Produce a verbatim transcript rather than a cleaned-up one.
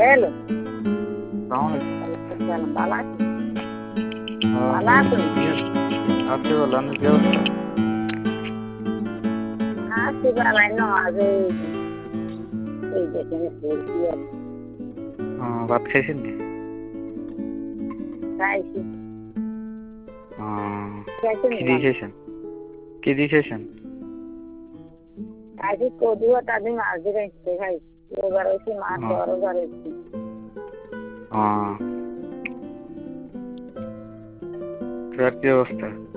Hello সালাম ভালো আছি ভালো আলাইকুম। আছেন আছি বলো, আমি কি অবস্থা? আছি বালাই নামাজ এই দেখেন পড়ছি আর ও, ভাত খাইছেন নি? খাইছি ও, খাইছেন কি দিয়ে গান খাইছেন? কি দিয়ে খাইছেন? খাইছি কদু আর তাদের মাছ দিয়ে খাইছি খাইছি এবার হয়েছি মাছ ও, বড় বার হয়েছি ও, তোর কি অবস্থা?